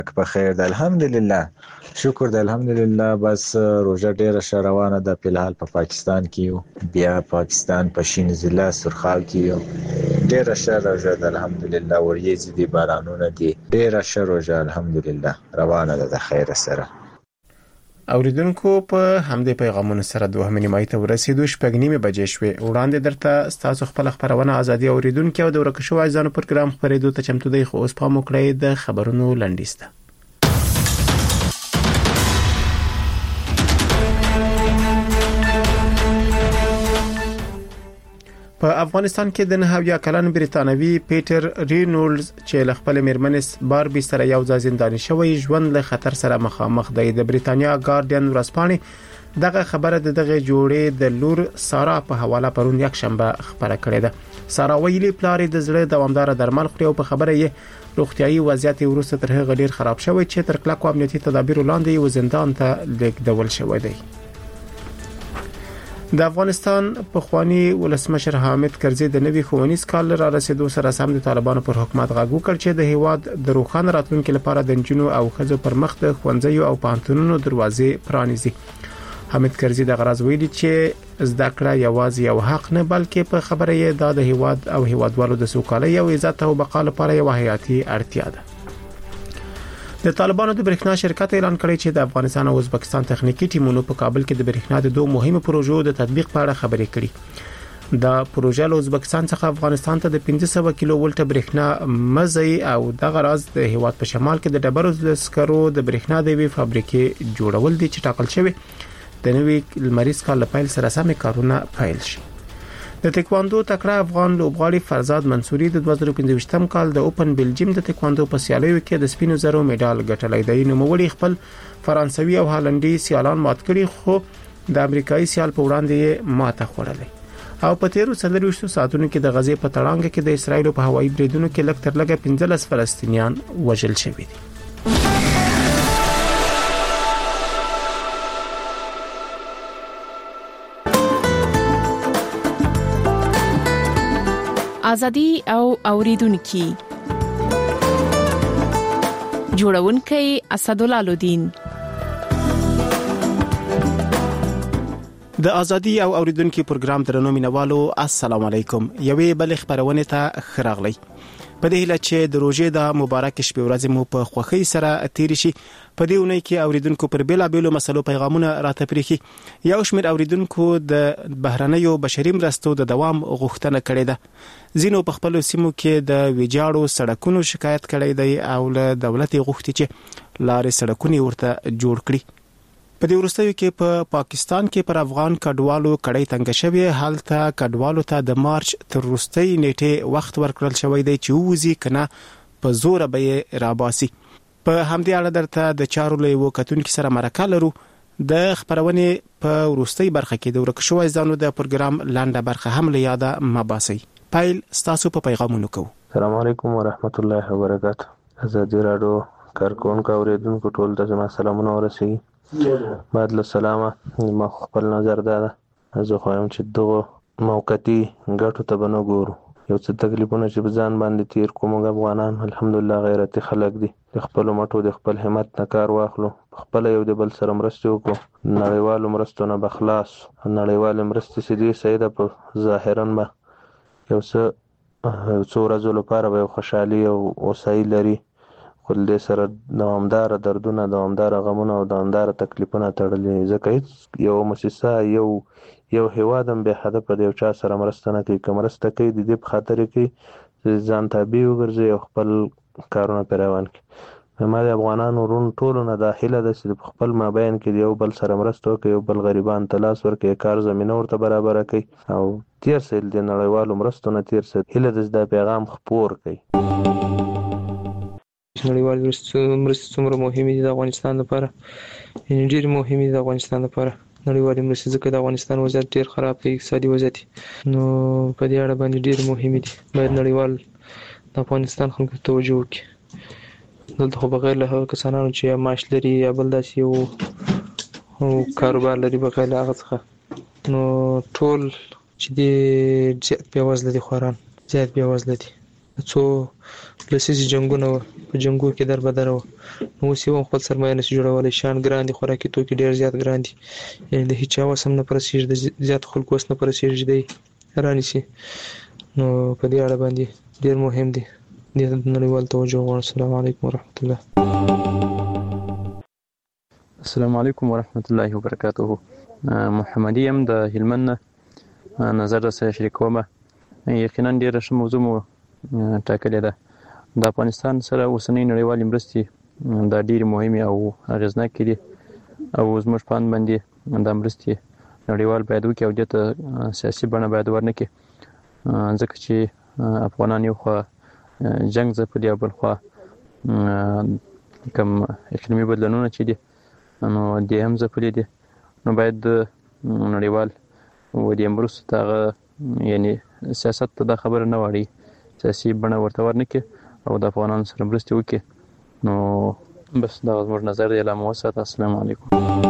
په خیر ده الحمدلله شکر ده الحمدلله بس روزه ډیره ښه روانه ده په الحال په پاکستان کې یو بیا پاکستان په شین ضلع سرخال کې یو ډیره ښه روزه ده الحمدلله وریځې دي بارانونه دي ډیره ښه روزه الحمدلله روانه ده د خیر سره اوریدونکو په همدې پیغامونو سره دوه نیمایي ته ورسېدو شپږ نیمه بجې شوې وړاندې درته ستاسو خپل خبرونه ازادي اوریدونکو او د ورکه شو ځانو پروګرام خبرېدو ته چمتو دی خو اوس پام وکړئ د خبرونو لنډیسته په افغانستان کې د 9 کلن بریتانوي پیټر رینولډز چې له خپل میرمنې باربي سره یو ځای زنداني شوی ژوند له خطر سره مخامخ دی د بریتانیا ګارډین ورځپاڼې دغه خبره دغه جوړې د لور سارا په حواله پرون یک شنبه خبره کړې ده سارا ویلي پلار د زړه دوامدار درمل خوري او په خبره یې روغتيایي وضعیت ورسته تر هغه ډیر خراب شوی چې تر کلکو امنیتي تدابیر وړاندې و زندان ته لیږدول شوی دی د افغانستان پخوانی ولسمشر حامد کرزي د نوي ښوونیز کال را رسیدو سره سم د طالبانو پر حکومت غږ وکړ چې د هیواد د روښانه راتلونکو لپاره د جنونو او خزو پر مخ د ښوونځیو او پانتونونو دروازې پرانیزي حامد کرزي د غرض ویلي چې زده کړه یوازې یو حق نه بلکې په خبره یې د هیواد او هیوادوالو د سوکالۍ او عزت او بقا لپاره یو حیاتي اړتیا ده د طالبانو د برېښنا شرکت اعلان کړی چې د افغانستان او ازبکستان تخنیکی ټیمونو په کابل کې د برېښنا د دوه مهمو پروژو د تطبیق په اړه خبرې کړې دا پروژه له ازبکستان څخه افغانستان ته د 1500 کیلو ولټ برېښنا مزي او د غراض د هیواد په شمال کې د ډبرو سکرو د برېښنا د وی فابریکې جوړول دي چې ټاکل شوی د نوي لمریز کال لپاره سره سم کارونه پیل شي د تکواندو تکړه افغان لوبغاړي فرزاد منصوري د 2015م کال د اوپن بلجیم د تکواندو په سیالیو کې د سپینو زرو میډال ګټلی دی نو موړي خپل فرانسوي او هالندي سیالان مات کړي خو د امریکایي سیال په وړاندې ماته خوړلې او په تیرو 30 ساعتونو کې د غزې په تړانګ کې د اسرایل په هوایي بریدونو کې لږ تر لږه 15 فلسطینیان وژل شوي دي ازادي او اوریدونکو جوړونکي اسدالله الدین د ازادي او اوریدونکو پروګرام درنو مینوالو السلام علیکم یوې بل خبرونه ته خراغلی په دې هیله چې د روزې د مبارک شپې ورځې مو په خوښۍ سره تیر شي په دې ونې کې اوریدونکو پر بیلابېلو مسلو پیغامونه راته پریخي یو شمېر اوریدونکو د بهرنیو بشري مرستو د دوام غوښتنه کړې ده زینو په خپل سیمو کې د ویجاړو سړکونو شکایت کړی دی او له دولت غوښتي چې لارې سړکونه ورته جوړ کړي په دې ورستیو کې په پاکستان کې پر افغان کډوالو کړي تنګ شوی حالت کډوالو ته د مارچ تر وروستۍ نیټه وخت ورکړل شوی دی چې وځي کنه په زور به راباسي په همدې اړه درته د چارو له وکټونکو سره مرکه لرو د خبرونه په وروستۍ برخه کې د ورکه شوی ځانو د پروګرام لاندې برخه هم له یاده مباسي پایل ستاسو په پیغامونو کو السلام علیکم ورحمت الله وبرکاته ازادي رادیو کارکونکو اوریدونکو ټول ته زما سلامونه ورسي بعد له سلامه ما خپل نظر ده زه خوایم چې دغه موقتی ګټو ته بنو ګورو یو څه تکلیفونه چې بزان باندې تیر کوم افغانان الحمدلله غیرتي خلک دي خپل مټو د خپل همت نه کار واخلو خپل یو د بل سره مرسته وکړو نړیوالو مرستو نه بخلاص نړیوال مرستې سدي سیده په ظاهرا ما یو څه ورځې لپاره به خوشحالي او اوسای لري خو دې سره دوامدار دردونه دوامدار غمونه او دوامدار تکلیفونه تړلي ځکه یو مؤسسه یو هیوادم به هدف په یو چا سره مرسته نه کوي کومرسته کوي د دې په خاطر کې ځان تابع وګرځي او خپل کارونه پیروان کوي ما د افغانانو رون ټولو نه داخله د خپل مابین کې یو بل سره مرسته کوي یو بل غریبان تلاش ورکوي کار زمينه ورته برابر کوي او تیر سیل د نړیوالو مرستو نه تیر سیل هله د پیغام خپور کوي نړیوال مرستې څومره مهمه دي د افغانستان لپاره ډېر مهمه دي د افغانستان لپاره نړیوال مرستې ځکه د افغانستان وضعیت ډېر خراب دی اقتصادي وضعیت نو په دې اړه باندې ډېر مهمه دي باید نړیوال د افغانستان خلکو توجه وکړي دلته خو بغیر له هغو کسانو چې یا معاش لري یا بل داسې یو کاروبار لري بغیر له هغه څخه نو ټول چې دې زیات بېوزله دي خواران زیات بېوزله دي څو لسیزې جنگونه و، په جنگو کې دربدر و، نو اوس یې هم خپل سرمایه نشي جوړولی. شیان ګران دي، خوراکي توکي ډېر زیات ګران دي، یعنې د هیچا وس هم نه په رسېږي، د زیات خلکو وس نه په رسېږي دی رانیسي. نو په دې اړه باندې ډېر مهم دی، دې ته نړیوال توجه غواړم. السلام علیکم ورحمت الله. السلام علیکم ورحمت الله وبرکاته. محمدي یم د هلمند نه، نظر سره شریکوم. یقینا ډېره ښه موضوع مو ټاکلې ده. د افغانستان سره اوسنۍ نړیوالې مرستې دا ډېرې مهمې او اغېزناکې دي، او زموږ په اند باندې دا مرستې نړیوال باید وکړي او دې ته سیاسي بڼه باید ورنکړي، ځکه چې افغانان یو خوا جنګ ځپلي او بل خوا کوم اقلیمي بدلونونه چې دي نو دې هم ځپلي دي. نو باید نړیوال و دې مرستو ته هغه یعنې سیاست ته دا خبره نه واړي، سیاسي بڼه ورته ورنکړي او د افغانانو سره مرستې وکړي. نو بس دا زموږ نظر دی. لا مو وساته. السلام علیکم.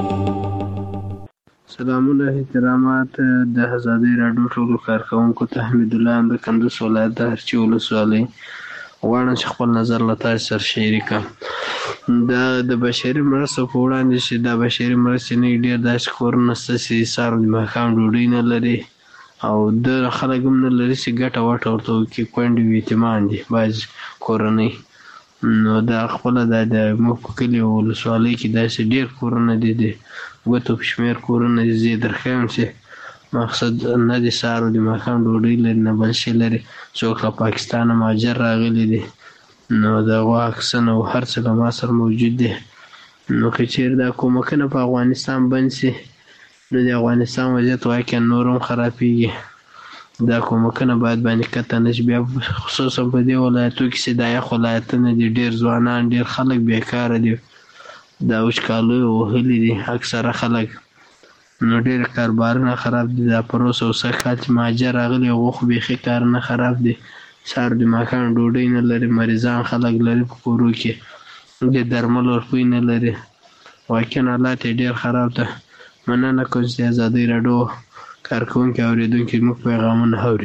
سلامونه احترامات د ازادۍ راډیو ټولو کارکوونکو ته. حمید الله یم د کندوز ولایت د هرچی ولسوالۍ. غواړم چې خپل نظر له تاسو سره شریک کړم. دا د بشري مرستو په وړاندې چې دا بشري مرستې نه ډېر داسې کورونه شته چې سهار د ماښام ډوډۍ نه لري او د خلک هم نه لري چې ګټه وټه ورته وکړي. کونډې او یتیمان دي بعض کورنۍ. نو دا خپله دا د موږ په کلي او ولسوالۍ کې داسې ډېر کورونه دي، د ګوتو په شمېر کورونه دي. زه یې درښیم چې مقصد نه د سهار او د ماښام ډوډۍ لري نه بل شی لري. څوک له پاکستانه مهاجر راغلي دي، نو د هغو عکسونه او هر څه له ما سره موجود دي. نو که چېرې دا کومکونه په افغانستان بند شي نو د افغانستان وضعیت واقعا نور هم خرابېږي. دا کومکونه باید باندې قطع نه شي. بیا خصوصا په دې ولایتو کې چې دا یخ ولایتونه دي، ډېر ځوانان ډېر خلک بیکاره دي، دا وچکالیو وهلي دي اکثره خلک. نو ډېر کاروبارونه خراب دي. دا پروس او سږ کال چې مهاجر راغلي هغو خو بیخي کارونه خراب دي. سهار د ماښام ډوډۍ نه لري، مریضان خلک لري په کورو کې، د درملو روپۍ نه لري. واقعا حالات یې ډېر خراب ده. مننه کوم چې د ازادۍ راډیو کارکوونکي اورېدونکي زموږ پیغامونه اوري.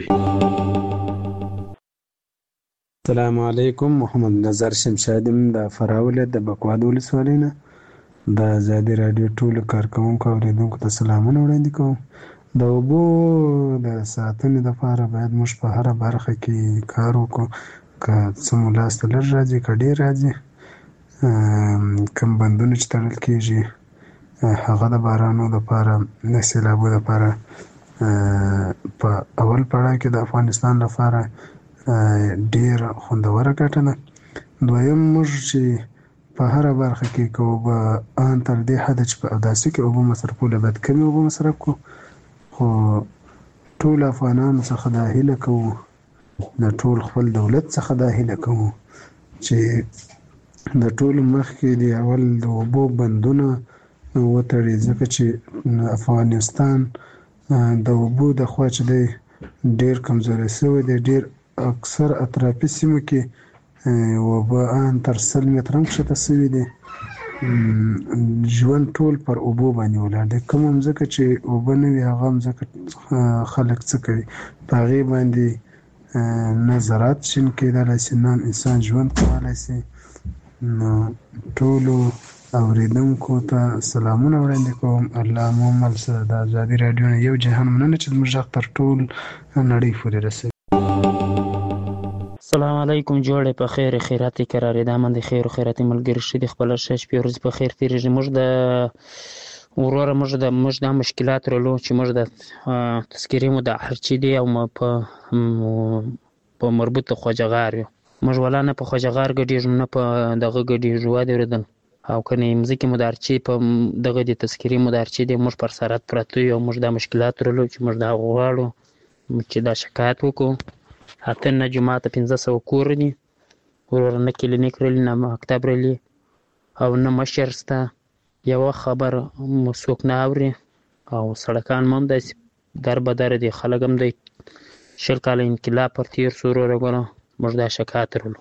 السلام علیکم. محمد نظر شمشاد یم د فراه ولایت د بکواد ولسوالۍ نه. د ازادۍ راډیو ټولو کارکوونکو اورېدونکو ته سلامونه وړاندې کوم. د اوبو د ساتنې لپاره باید موږ په هره برخه کې کار وکړو، که څه مو لاس ته لږ راځي که ډېر راځي. کوم بندونه چې تړل کېږي هغه د بارانو لپاره، د سیلابو لپاره په اول پړاو کې د افغانستان لپاره ډېره خوندوره ګټه ده. دویم موږ چې په هره برخه کې که اوبه ان تر دې حده چې په اوداسه کې اوبه مصرفوله باید کمې اوبه مصرف کړو. خو ټول افغانانو څخه دا هیله کوو، د ټول خپل دولت څخه دا هیله کوو چې د ټولو مخکې د اول د اوبو بندونه وتړي، ځکه چې افغانستان د اوبو د خوا چې دی ډېر کمزوری شوی دی. ډېر اکثر اطرافي سیمو کې اوبه ان تر 100 متره هم کښته شوي دي. ژوند ټول پر اوبو باندې ولاړ دی. کومه مځکه چې اوبه نه وي هغه مځکه خلک څه کوي؟ په هغې باندې نه زراعت شین کېدلی شي، نه انسان ژوند کولی شي. نو ټولو اورېدونکو ته سلامونه وړاندې کوم. الله مو مل شه. د ازادۍ راډیو نه یو جهان مننه چې زموږ غږ تر ټول نړۍ پورې رسوي. السلام علیکم. جوړې په خیر خیراتي قرارې ده. من د خیر او خیراتي ملګري شه د خپل شش په ورځ په خیر تیریږي. موږ د وروره موږ د مشکلات رلو چې موږ د تذکیرې مو د هرچی دی او په مربوطه خوجغار یو. موږ ولا نه په خوجغار ګډیږو نه په دغه ګډیږو. واده ورېدل او کنه مځکې مدارچې په دغه د تذکیرې مدارچې دی موږ پر سرحد پراته یو. موږ د مشکلات رلو چې موږ دا غواړو چې دا شکایت وکړو. اته نه جماعت 1500 کور دي، ورور نه کلینیک رلی، نه مکتب رلی او نه مشر سته. یو خبر څوک نه اوري او سړکان هم داسې در بدر دي. خلک هم د 20 کاله انقلاب پر تیر سو وروره ګوره موږ دا شکایت رلو.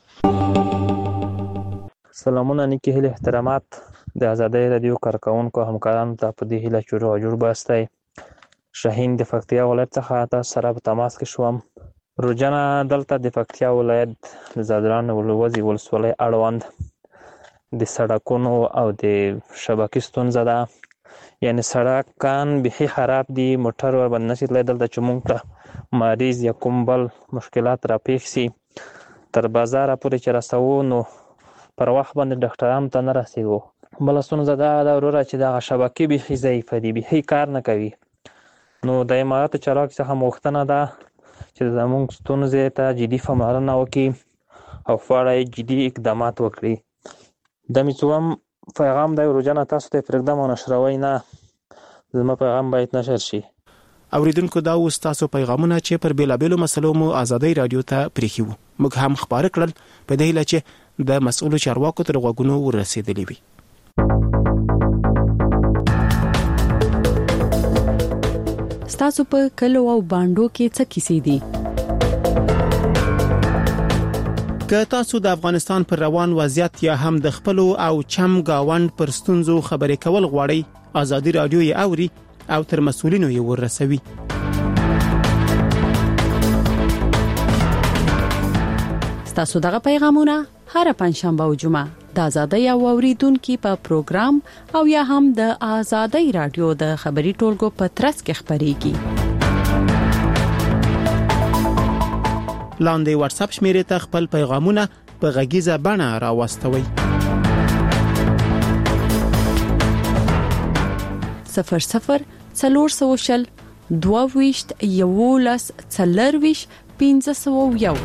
سلامونه نیکې هیلې احترامات د ازادۍ راډیو کارکوونکو همکارانو ته په دې هیله چې روغ جوړ باستی. شاهین د پکتیا ولایت څخه تاسو سره په تماس کې شوم. روجانه دلته د پکتیا ولایت د زادران ولسوالۍ اړوند د سړکونو او د شبکې ستونزه ده. یعنی سړکان بیخي خراب دي، موټر ورباندې نشي تللی. دلته چې موږ ته مریض یا کوم بل مشکلات راپېښ سي تر بازاره پورې چې رسوو نو پر وخت باندې ډاکټرانو ته نه رسېږو. بله ستونزه دا ده وروره چې دغه شبکې بیخي ضعیفه دي، بیخي کار نه کوي. نو د اماراتو چارواکو څخه غوښتنه ده چې زموږ ستونزې ته جدي پاملرنه وکړي او په اړه یې جدي اقدامات وکړي. دا مې څوم پیغام دی روزانه تاسو ته پرېږدم او نشروئ نه، زما پیغام باید نشر شي. اوریدونکو دا اوس تاسو پیغامونه چې پر بیلابېلو مسلو مو آزادۍ رادیو ته پرېښي وو، موږ هم خپاره کړل په دې هیله چې د مسؤلو چارواکو تر غوږونو ورسېدلي وي. ستاسو په کلو او باندو کې څه کیسې دي؟ که تاسو د افغانستان پر روان وضعیت یا هم د خپلو او چم گاوند پر ستونزو خبرې کول غواړئ، آزادۍ رادیو یې اوري او تر مسؤلینو یې ورسوي. ستاسو دغه پیغامونه هر پنځشنبه او جمعه د آزادۍ او اوریدونکو په پروګرام او یا هم د آزادۍ رادیو د خبري ټولګو په ترڅ کې خبريږي. لاندې واتس اپ شمیرې ته خپل پیغامونه په غږیزه بڼه راوستوئ. 00 400 22 11 40 501.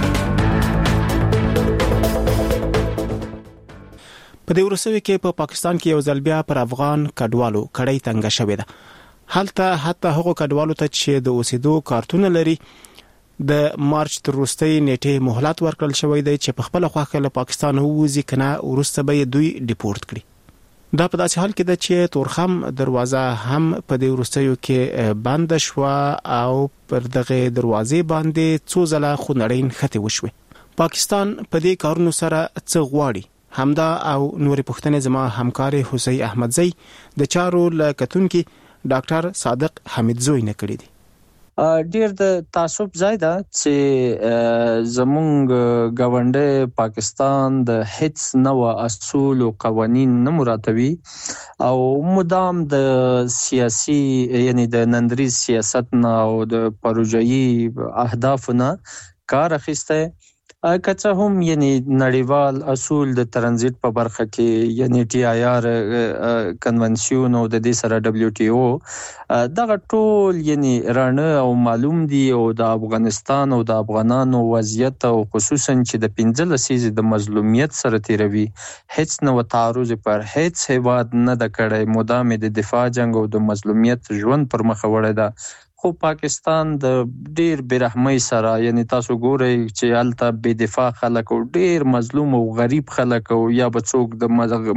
په دې ورسوي کې په پاکستان کې یو ځل بیا پر افغان کډوالو کړۍ تنګه شوې ده. هلته حتی هغو کډوالو ته چې د اوسېدو کارتونه لري د مارچ تر وروستۍ نیټې مهلت ورکړل شوی دی چې په خپل خوښه له پاکستان ووځي، کنه وروسته به دوی ډیپورت کړي. دا په داسې حال کې ده چې تورخم دروازه هم په دې وروستیو کې بند شو او پر دغه دروازې باندې څو ځله خونړۍ نښتې وشوې. پاکستان په دې کارونو سره څه غواړي؟ همدا او نورې پوښتنې زما همکار حسین احمدزی د چارو لکتونکي ډاکټر صادق حمیدزوی نه کړی دی. ډیر د تعصب ځای ده چې زمونږ ګاونډي پاکستان د هیڅ نوع اصول او قوانین نه مراتبي او مدام د سیاسي یعنی د نندري سیاست نه او د پروژایي اهدافونه کار اخیسته. کچه هم یعنی نړیوال اصول د ترانزیت په برخه کې یعنی TIR کنونسیون او د دې سره WTO دغه ټول یعنی رانه او معلوم دي او د افغانستان او د افغانانو وضعیت او خصوصا چې د 15 لسیزې د مظلومیت سره تیروي هیڅ نو تعرض پر هیڅ هیواد نه د کړي مدام د دفاع جنگ او د مظلومیت ژوند پر مخ وړي ده. خو پاکستان د ډیر برحمۍ سره یعنی تاسو ګورئ چې الته بے دفاع خلک او ډیر مظلوم او غریب خلک او یا بچوک د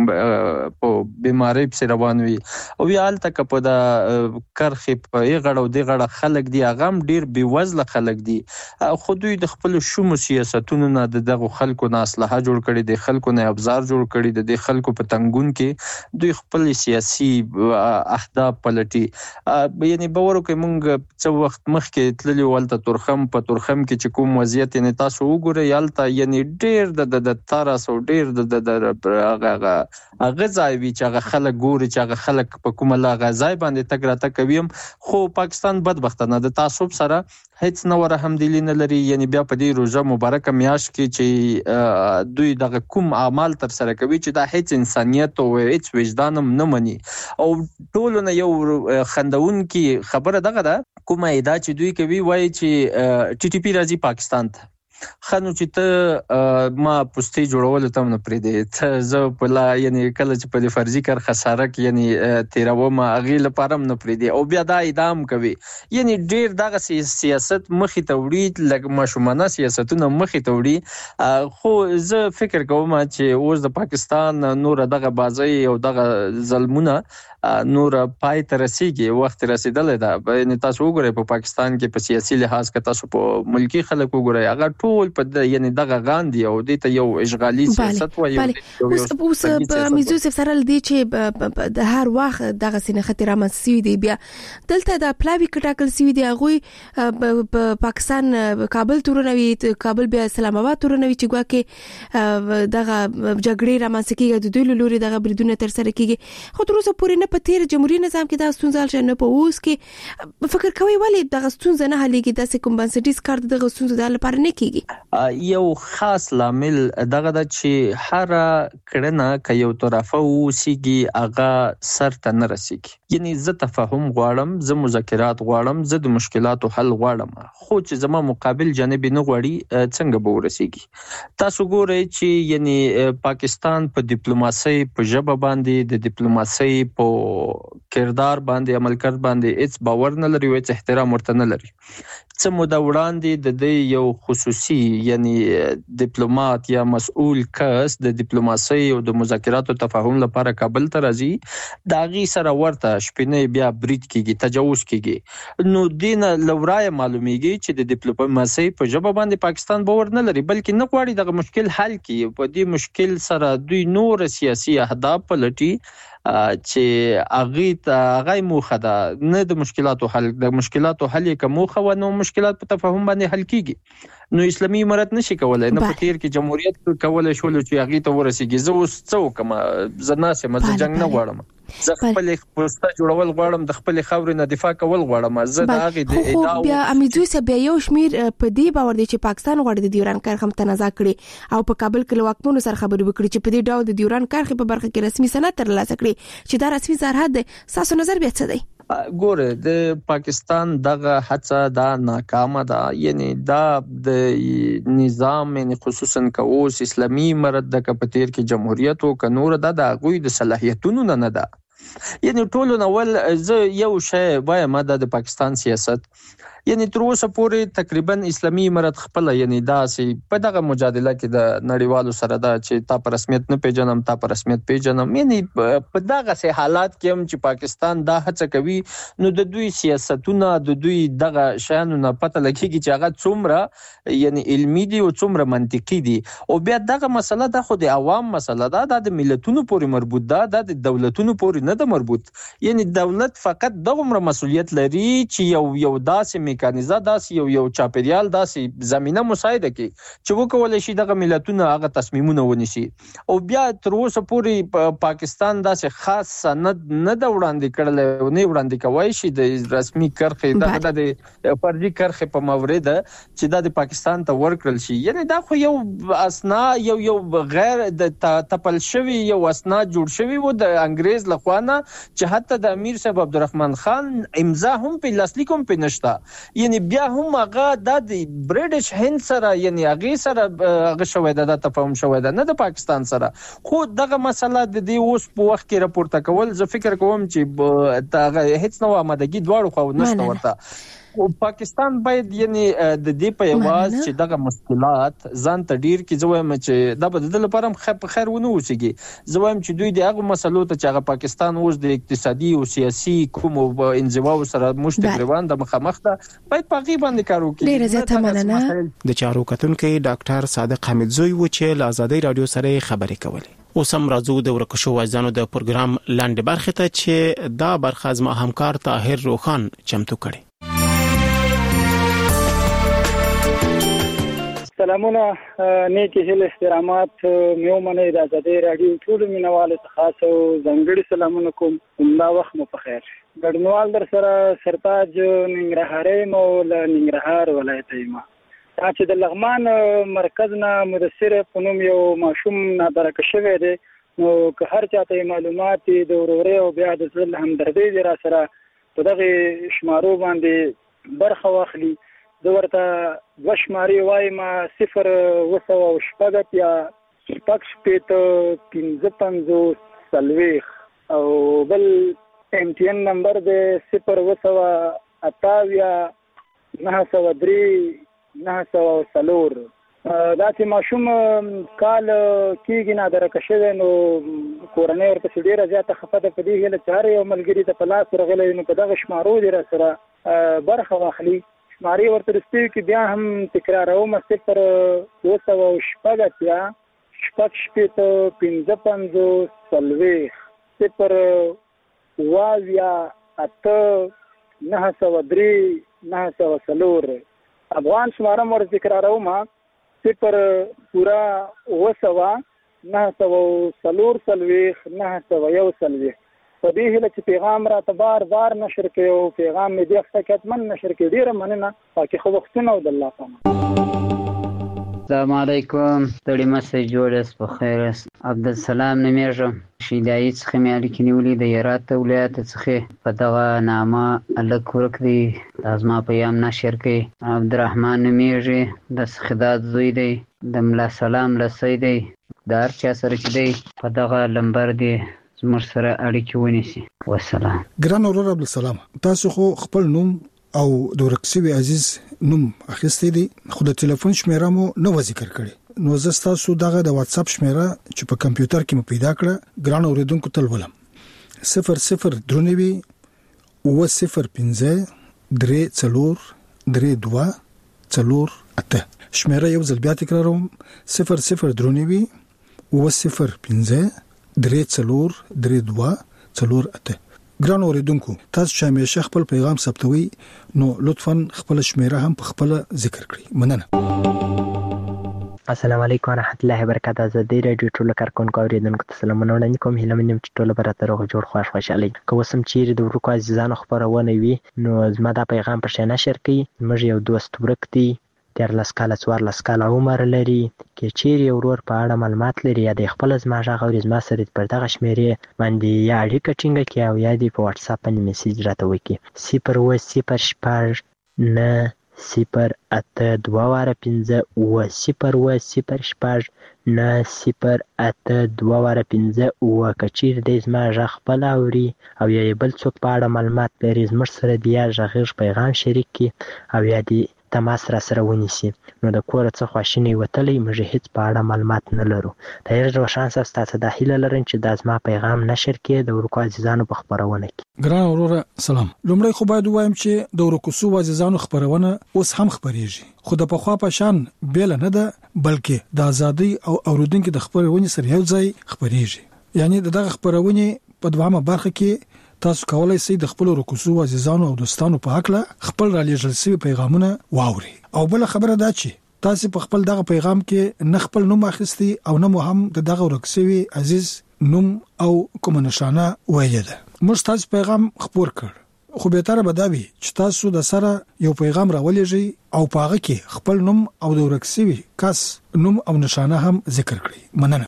بیماری په روان وي او یا الته کپه د کرخې په غړو دی غړه خلک دی هغه ډیر بې وزله خلک دي. خو دوی د خپل شوم سیاستونو نه دغه خلکو نه اصلاح جوړ کړي، د خلکو نه ابزار جوړ کړي، د خلکو په تنګون کې دوی خپل سیاسي اهداف پلټي. یعنی باور کوي مونږ څو وخت مخکې تللی ولته تورخم کې چې کوم وضعیت یعنی تاسو وګورئ یالته یعنی ډیر د تارس او ډیر د غځای وی چې هغه خلک ګوري چې هغه خلک په کومه لا غځای باندې تګ راته کوي. خو پاکستان بدبختانه د تعصب سره هیڅ نو رحمدلی نه لري. یعنی بیا په دې روزه مبارکه میاش کې چې دوی دغه کوم اعمال تر سره کوي چې دا هیڅ انسانیت او هیڅ وجدان نه مني او ټول نه یو خندون کې خبره دغه ده کومه ادا چې دوی کوي وایي چې TTP راځي پاکستان ته خنو چې ته ما پوسټي جوړول ته نه پرې دی ته زه په لا یعنی کله چې په فرضي کار خساره کې یعنی تیرو ما اغیل پارم نه پرې دی او بیا دا ادام کوي. یعنی ډیر دغه سیاست مخې ته وړي لکه ماشومانه سیاستونه مخې ته وړي. خو زه فکر کوم چې اوس د پاکستان نور دغه بازي او دغه ظلمونه نور پای ته رسیږي، وخت رسیدل ده. یعنی تاسو وګورئ په پاکستان کې په سیاسي لحاظ کې تاسو په ملکی خلک وګورئ هغه ټول په یعنی دغه غاندي او د ته یو اشغالي سیاست وایي. اوس په میزوسف سره لدی چې د هر وخت دغه سینه خطر رامنځته دی بیا دلته د پلاوی کټاکل سوي دی هغه په پاکستان کابل تورنوي کابل بیا اسلام آباد تورنوي چې ګواکې دغه جګړې رامنځته کیږي د دوی لوري دغه بریدونه تر سره کیږي خو تر اوسه پورې نه په تیر جمهوریت نظام کې دا ستونزه شنه په اوس کې فکر کوي ولی دغه ستونزه نه حلېږي د کوم بنسټیز کار دغه ستونزه د لپاره نه کیږي. یو خاص لامل دغه د چې هر کړنه ک یو طرفه وسیږي هغه سر ته نه رسیږي. یعنی زه تفاهم غواړم، زه مذاکرات غواړم، زه د مشکلاتو حل غواړم، خو چې زما مقابل جانب نه غواړي څنګه به ورسیږي. تاسو ګورئ چې یعنی پاکستان په ډیپلوماسي په ژبه باندې د ډیپلوماسي په کردار باندې عمل کړ باندې هیڅ باور نه لري او هیڅ احترام ورته نه لري. څه موده وړاندې د دې یو خصوصي یعنی ډیپلوماټ یا مسؤل کس د ډیپلوماسي او د مذاکراتو تفاهم لپاره کابل ته راځي، دا غي سره ورته شپنه بیا برید کیږي، تجاوز کیږي. نو دین لورای معلومیږي چې د ډیپلوماسي په ژبه باندې پاکستان باور نه لري، بلکې نه غواړي دغه مشکل حل کړي. په دې مشکل سره دوی نور سیاسي اهداف پلټي چې هغه موخه ده نه د مشکلاتو حل. د مشکلاتو حل یې کومه خو نو مشکلات په تفاهم باندې حل کیږي. نو اسلامي امارت نشي کولای نه په تیر کې جمهوریت کولای شول چې هغه ته ورسیږي. زه اوس څوک ما زناسه مزه جنگ نه غواړم، زه خپل پوسټه جوړول غواړم، د خپل خاورې نه دفاع کول غواړم. زه د هغه د ادعا بیا امیدوسه بیا یو شمیر په دې باور دي چې پاکستان غواړي د ډیوران کرښه متنازع کړي او په کابل کې واکمنو سره خبرې وکړي چې په دې ډول د ډیوران کرښه په برخه کې رسمي سند ترلاسه کړي چې دا رسمي سرحد دی. تاسو نظر بیا څه دی؟ ګوره د پاکستان دغه هڅه دا ناکامه ده. یعنی دا د نظام یعنی خصوصا کوس اسلامي امارت د کپتیر کې جمهوریت او کنور د غوی د صلاحیتونو نه ده. یعنی ټول نوول زه یو شی وایم د پاکستان سیاست یعنی تر اوسه پورې تقریبا اسلامي امارت خپل یعنی داسې په دغه مجادله کې د نړیوالو سره دا چې تا په رسمیت نه پیژنم، تا په رسمیت پیژنم، یعنی په دغه سه حالات کې هم چې پاکستان دا هڅه کوي نو د دوی سیاستونه د دوی دغه شانو نه پته لګیږي چې هغه څومره یعنی علمي دي او څومره منطقي دي. او بیا دغه مسله د خو د عوام مسله ده، د ملتونو پورې مربوط ده، د دولتونو پورې نه ده مربوط. یعنی دولت فقط دغه مسؤلیت لري چې یو داسې میکانیزه داسې یو چاپیریال داسې زمينه مساعده کوي چې وکولای شي دغه ملتونه هغه تصمیمونه ونیسي. او بیا تر اوسه پورې پاکستان داسې خاص سند نه د وړاندې کړل او نه وړاندې کوي شي د رسمي کرخې د فرضي کرخې په مورید چې د پاکستان ته ورکړل شي. یعنی دا خو یو اسنا یو غیر د تپل شوی یو اسنا جوړ شوی و د انګريز لخوانه چې حتی د امیر صاحب عبدالرحمن خان امضا هم په لاسلیک هم په نشتا. یعنی بیا هم هغه د برټش هند سره یعنی هغه سره هغه شوی د تفاهم شوی د نه د پاکستان سره. خو دغه مسله د دې اوس په وخت کې راپورته کول زه فکر کوم چې دا هیڅ نو آمادګي دواړو خو نشته ورته. او پاکستان باید یعنی د دې په یواز چې دغه مشکلات ځان ته ډیر کې زویم چې د بدل لپاره خیر ونه وسیږي. زویم چې دوی دغه مسلو ته چې هغه پاکستان اوس د اقتصادي او سیاسي کوم انزوا سره مشت روان د مخامخ ده باید په غي باندې کار وکړي. ډیر زیاته مننه. د چارو کتونکو ډاکټر صادق حمیدزوی و چې له آزادۍ رادیو سره خبرې کولې. اوس هم راځو د ورکشو وایزانو د پروګرام لاندې برخه ته چې دا برخه از ما همکار طاهر روخان چمتو کړي. سلامونه، نیکی هیله احترامات میو منه د آزادۍ رادیو ټول مینوالو ته خاص او ځانګړي سلامونه کوم. همدا وخت مو په خیر. ګډنوال در سره سرتاج ننګرهاري مو له ننګرهار ولایت یم. دا چې د لغمان مرکز نه مدثر په نوم یو ماشوم نادرک شوی دی، نو که هر چاته معلومات د وروري او بیا د ځل همدردي دی را سره په دغه شمارو باندې برخه واخلي. زه ورته دوه شمارې وایم 0 یا 55 او بل MTN نمبر دی 0 یا 903 904. دا چې ماشوم کال کېږي نادرکه شوی نو کورنۍ ورته ډېره زیاته خفه ده په دې هیله چې هر یو ملګري ته په لاس ورغلی نو په دغه شمارو دې را سره برخه واخلي. شمارې ورته رسېږي کې بیا هم تکراروم 0 شپږ شپېته 55 واویا 8 903 904 افغان شماره مور تکراروم 0 پورا 904 901 په دې هله چې پیغام را ته بار نشر کوي او پیغام مې د حقیقتمن نشر کوي ډیره مننه پاکي خو وختونه او د الله پامان. السلام علیکم ستړي مسه جوړس په خیر عبدالسلام نمیږم شیدای څخه مې اړیکې نیولې د هرات ولایت څخه په دغه نامه الک ورک دی لازم پیغام نشر کوي عبدالرحمن نمیږي د سخدات زوی دی د ملا سلام لسی دی د هر چا سره چې دی په دغه لمبر دی زموږ سره اړیکې ونیسي. والسلام. ګران اورور عبدالسلام تاسو خو خپل نوم او د ورکسوي عزیز نوم اخیستی دی خو د ټلیفون شمیره مو نو ذکر کړی نو زه تاسو دغه د واتس اپ شمیره چې په کمپیوټر کې مو پیدا کړه ګران اوریدونکو تل ولم 00 درنوي 005 3 4 شمیره یو ځل بیا تکراروم 00 درنوي 005 3 ګران اوریدونکو تاسو چې همیشه خپل پیغام ثبتوي نو لطفاً خپل شمیره هم په خپل ذکر کړئ. مننه. السلام علیکم ورحمت الله وبرکاته. زه د رادیو ټولو کارکونکو اوریدونکو ته سلامونه وړاندې کوم. هیله منم چې ټول به راته روغ جوړ خوشاله که وسم چیرې د ورکو عزیزانو خبرونه وي نو زما دا پیغام پر شنه شر کړئ. موږ یو دوست ورک دی 14 کاله 14 کاله عمر لري کې چیرې ورور په اړه معلومات لري یا د خپل زما ژغ او زما سره پر دغه شمیرې باندې یا اړیکه ټینګه کې او یا دی په واتس اپ باندې میسج راته وکړي 08085 کچیر د زما ژغ خپل اوري او یا بل څوک په اړه معلومات لري زموږ سره بیا ژغ پیغام شریک کی او یا دی تماس را سره ونیسي نو د کور څخه خواشینی وتلی موږ هیڅ په اړه معلومات نه لرو. دا یو روشن تاسو د هیله لرم چې د ازما پیغام نشر کړي د ورکو عزیزانو په خبرونه کې. ګران وروره سلام. لومړی خو باید وایم چې د ورکو سو عزیزانو خبرونه اوس هم خبريږي خو د پخوا په شان بیل نه ده بلکې د ازادي او اوریدونکو د خبرونه سره یو ځای خبريږي. یعنی دغه خبرونه په دوامه برخه کې تاسو کولای شئ د خپل رکوسو عزیزانو او دوستانو په حق له خپل را لېږل شوی پیغامونه واوري او بل خبره ده چې تاسو په خپل دغه پیغام کې نه خپل نوم اخیستي او نه مو هم دغه رکوسوي عزیز نوم او کوم نشانه ویل ده. موږ تاسو پیغام خبر کړ خو به تر بداوي چې تاسو د سره یو پیغام راولېږي او پاغه کې خپل نوم او د رکوسوي کس نوم او نشانه هم ذکر کړئ. مننه.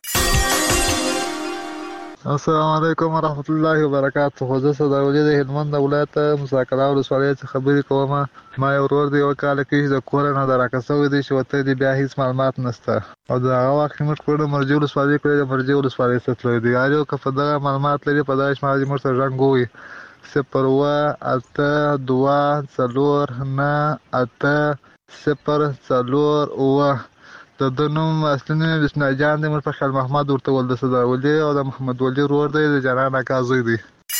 السلام علیکم ورحمت الله وبرکاته. خو زه صداولي د هلمند ولایت مساکره ولسوالۍ څخه خبرې کوم. ما یو ورور دی یو کال کې د کور نه دراکسوي دی چې وته دی بیا هیڅ معلومات نشته او دا هغه وخت موږ کړو مرجو ولسوالۍ کې د مرجو ولسوالۍ څخه دی یارو که په دغه معلومات لري په داش ماري مرته رنګوي 082 د نوم اصلي بسم جان د مر په خل محمد ورته ول د صداولي او د محمد ولی ورور دی د جنان اکازوی دی.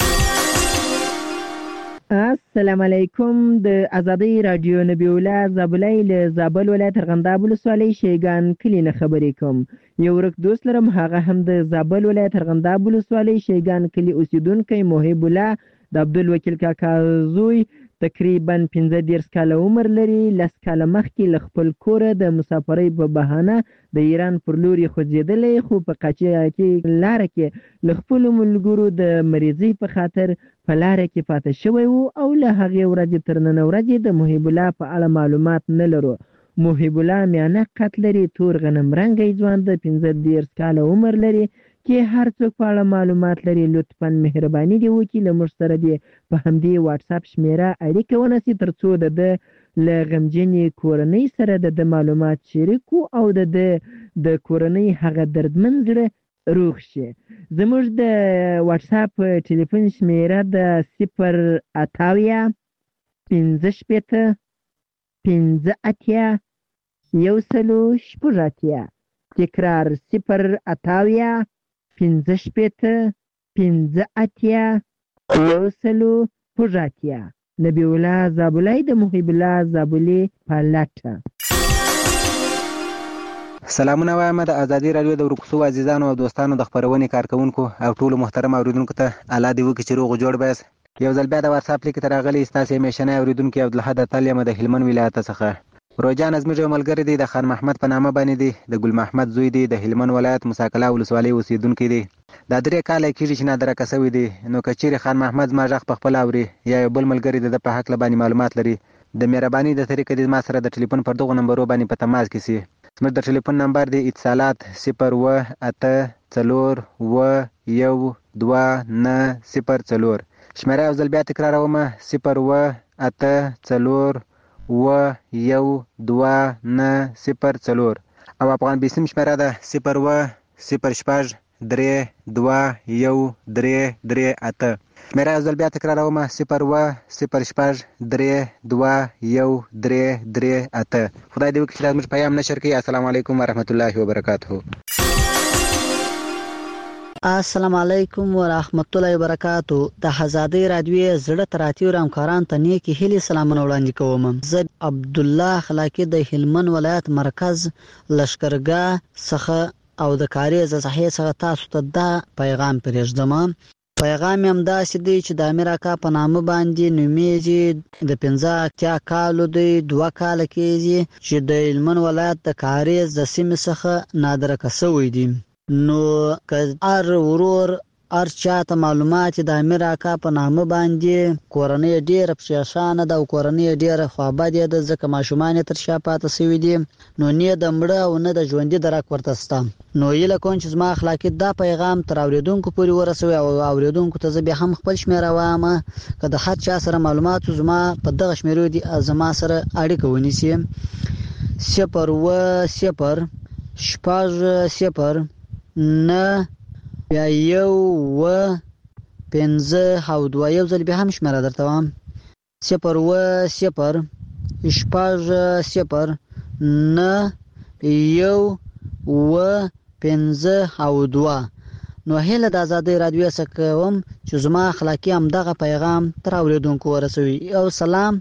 السلام علیکم. د ازادي رادیو نبی الله زابلای له زابل ولایت ارغنداب ولسوالۍ شیګان کلی نه خبرې کوم. یو ورک دوست لرم هغه هم د زابل ولایت ارغنداب ولسوالۍ شیګان کلی اوسیدونکو محب الله د عبدالوکیل کاکا زوی تقریبا 15 کاله عمر لري. 10 کاله مخکې ل خپل کور د مسافرۍ په بهانه د ایران پر لوري خوځېدلې خو په قاچیا کې لار کې ل خپل ملګرو د مریضۍ په خاطر په لار کې پاتې شوی وو او له هغه ورځې تر نن ورځې د محب الله په اړه معلومات نه لرو. محب الله میانه قتل لري تور غنم رنګي ځوان د 15 کاله عمر لري کې هر څوک په اړه معلومات لري لطفاً مهرباني دی وکړئ له موږ سره دی په همدې واتس اپ شمیره اړیکه ونیسئ ترڅو د غمجنې کورنۍ سره د معلومات شریکو او د کورنۍ هغه دردمن زړه روغ شي. زموږ د واتس اپ ټلیفون شمیره د 080 15 15 180 تکرار 080 15 15 180 نبی الله زابلای د محب الله زابلی پالټ. سلامونه وایم د ازادي رادیو د ورکوسو عزیزانو او دوستانو د خبرونې کارکونکو او ټولو محترم اوریدونکو ته الله دې وکړي چې روغ جوړ بس. یو ځل بیا د واتس اپ لیک ته راغلی ستاسو میشنه اوریدونکو عبدالحد طالب د هلمند ولایت څخه. روجان ازمیر یو ملګری دی د خان محمد په نامه باندې دی، د ګل محمد زوی دی، د هلمند ولایت مساکلا ولسوالۍ اوسیدونکی دی. دا 3 کال کېږي چې نادرکه شوی دی. نو کچېری خان محمد ما ژغ په خپل اوري یا یو بل ملګری د په حق باندې معلومات لري، د مهرباني د طریقې د ما سره د ټلیفون پر دغه نمبر باندې په تماس کې سي. زموږ د ټلیفون نمبر دی اتصالات 018412904. شمیره یو ځل بیا تکراروم 018412904 او افغان بیسیم شمیره ده 01063213338. شمیره یو ځل بیا تکراروم 01063213338. خدای دې وکړي چې زموږ پیغام نشر کړي. السلام علیکم ورحمت الله وبرکاته. السلام علیکم ورحمت الله وبرکاتو. د آزادۍ رادیو زړه تراتیو همکاران ته نیکی هیلې سلامونه وړاندې کوم. زه عبد الله خلاقی د هلمند ولایت مرکز لشکرګاه څخه او د کاریز صحیح څخه تاسو ته دا پیغام پرېږدم. پیغام هم داسې دی چې د امیر اکا په نامه باندې نومیږي، د 15 کالو دی، 2 کال کېږي چې د هلمند ولایت د کاریز د سیمې څخه نادرکه شوی دی. نو که هر ورور هر چاته معلومات د امیر اکا په نامه باندې کورنۍ ډیره پریشانه ده او کورنۍ ډیره خوابدې ده، ځکه ماشومان تر شا پاتې شوي دي، نو نه د مړه او نه د ژوندي درک ورته شته. نو هیله کوم چې زما اخلاقي دا پیغام تر اوریدونکو پورې ورسوي او اوریدونکو ته زه بیا هم خپل شمیره وایم که د هر چا سره معلومات زما په دغه شمیرو دي زما سره اړیکه ونیسي. 010 نه بیا 1 یو ځل بیا هم شمیره درته وایم 010 نه 1 نو هله د آزادۍ رادیو څخه کوم چې زما اخلاقی هم دغه پیغام تر اوریدونکو ورسوي. او سلام.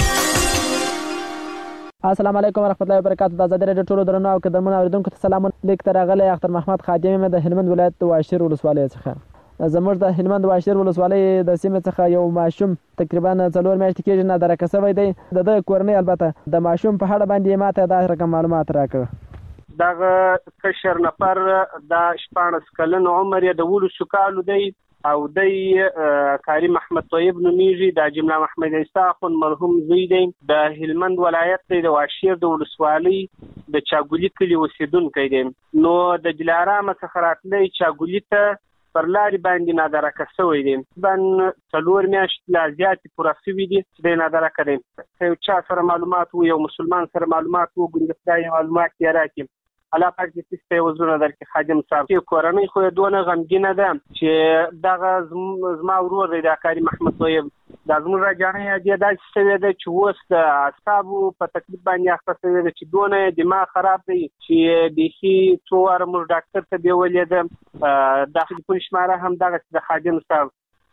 السلام علیکم ورحمت الله وبرکاتو. د آزادۍ رادیو ټولو درنو او قدرمنو اوریدونکو ته سلام. لیک ته راغلی اختر محمد خادم د هلمند ولایت د واشیر ولسوالۍ څخه. زموږ د هلمند واشیر ولسوالۍ د سیمې څخه یو ماشوم تقریبا 4 میاشتې کېږي نادرکه شوی دی. د کورنۍ البته د ماشوم په اړه باندې ماته دا رقم معلومات راکړه. دغه کشر نفر د 14 کلن عمر یې د 12 کالو دی او د کاری محمد طیب نومیږي. د جمله محمد عیسی خون مرحوم زوی دی. د هلمند ولایت د واشیر د ولسوالۍ د چاګولی کلی اوسیدونکی دی. نو د دلارام څخه راتلی چاګولی ته پر لارې باندې نادرکه شوی دی. بن 4 میاشتې لا زیاتې پوره شوي دي چې دی نادرکه دی. یو چا سره معلومات و، یو مسلمان سره معلومات و، ګوندې خدای معلومات یې راکړي. الله پاک دې ستاسو وزونه درکړي. خادم صاحب چې کورنۍ خو دونه غمګینه ده چې دغه زما ورور دی د کاری محمد طیب د زموږ راجانې دې داسې شوی دی چې اوس د اعصابو په تکلیف باندې اخته شوی دی چې دونه دماغ خراب دی چې بیخي څو واره موږ ډاکټر ته بیولې ده. د ټلیفون شماره هم دغه د خادم صاحب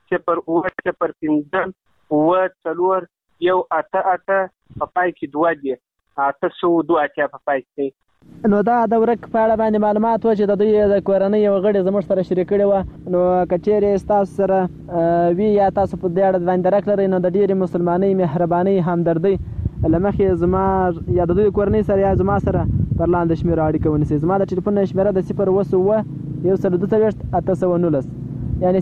010 4 1 په پای کې 2 دی 802 په پای کې. نو دا د ورک په اړه باندې معلومات و چې د دوی د کورنۍ یو غړي زموږ سره شریک کړي و. نو کچېرې تاسو سره وی یا تاسو په دې اړه باندې درک لرئ نو د ډېرې مسلمانۍ مهرباني همدردي لمخې زما یا د دوی کورنۍ سره یا زما سره پر لاندې شمیره اړیکه ونیسئ. زما د ټلیفون شمیره د 010 یعنی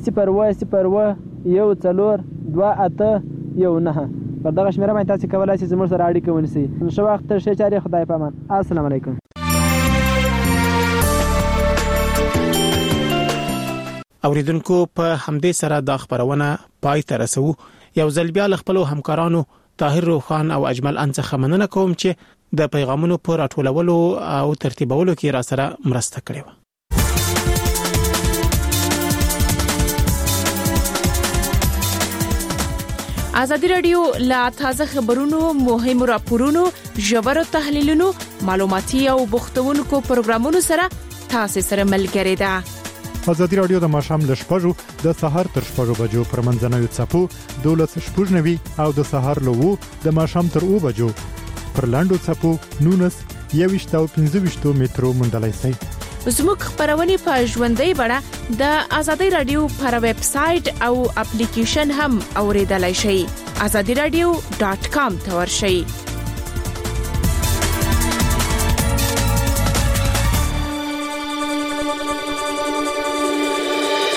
010 پر دغه شمیره باندې تاسو کولای شئ زموږ سره اړیکه ونیسئ. ښه وخت تر ښه چارې خدای پامان. السلام علیکم. اوریدونکو په همدې سره د خبرونه پای ته رسو. یو ځل بیا خپل همکارانو طاهر روخان او اجمل انڅخه مننه کوم چې د پیغامونو پر راټولولو او ترتیبولو کې را سره مرسته کړې و. آزادی رادیو لا تازه خبرونو، مهمو راپورونو، ژورو تحلیلونو، معلوماتي او بوختونکو پروګرامونو سره تاسو سره ملګری ده. ازادي رادیو د ماښام ل 6:00 د سهار تر 6:00 بجو پر منځنوي څپو 12:90 او د سهار له 2 د ماښام تر 2 بجو پر لاندو څپو 19 21 او 25 مترو مندلای سي. زموږ خبرونه په ژوندۍ بڼه د ازادي رادیو پر ویب سټ او اپلیکیشن هم اوریدلای شئ. azadiradio.com ته ورشئ.